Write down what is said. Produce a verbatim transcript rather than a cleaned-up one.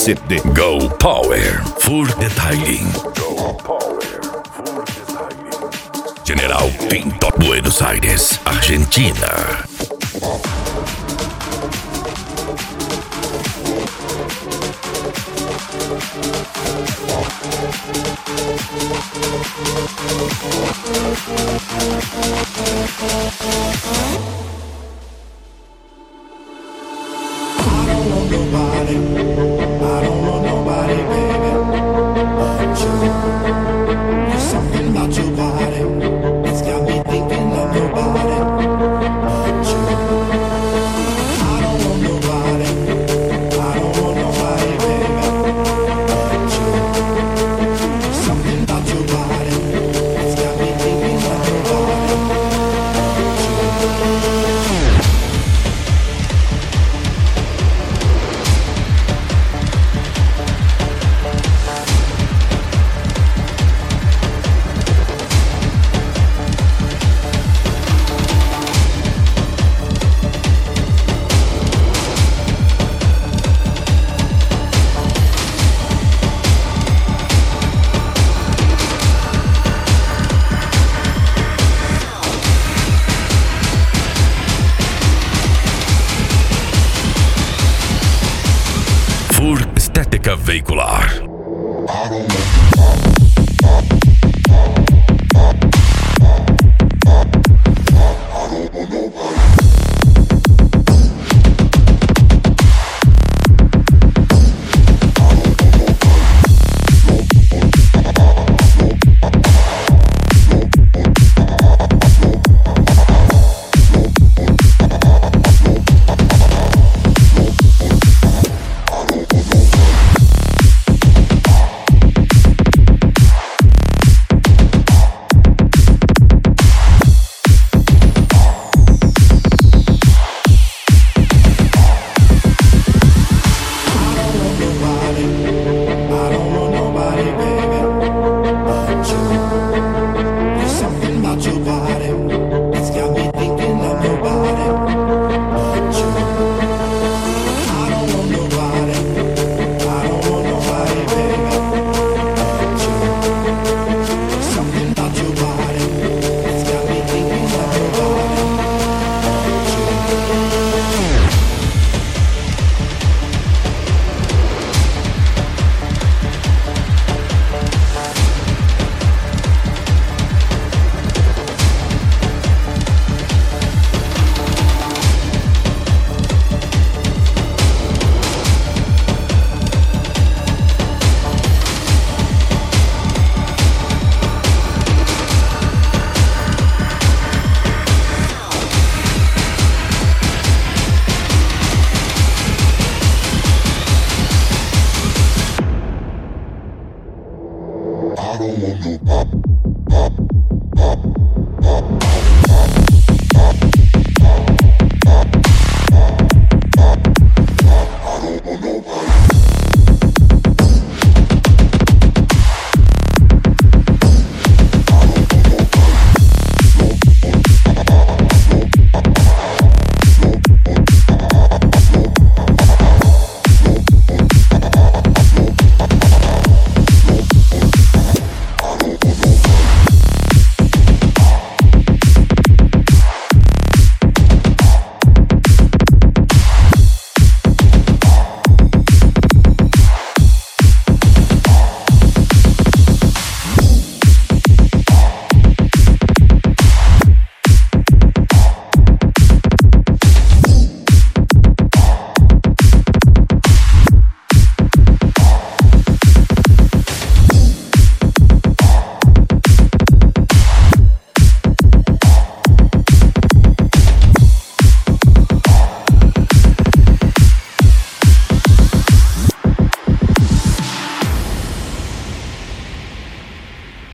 C D. Go Power Ford Detailing. Go Power Ford Detailing. General Pinto, Buenos Aires, Argentina. I don't want nobody, I don't want nobody, baby, but you. There's something about your body, it's got me thinking of nobody but you. I don't want nobody, I don't want nobody, baby, but you. There's something about your body, it's got me thinking of nobody but you. Ford Estética Veicular. I don't want nobody.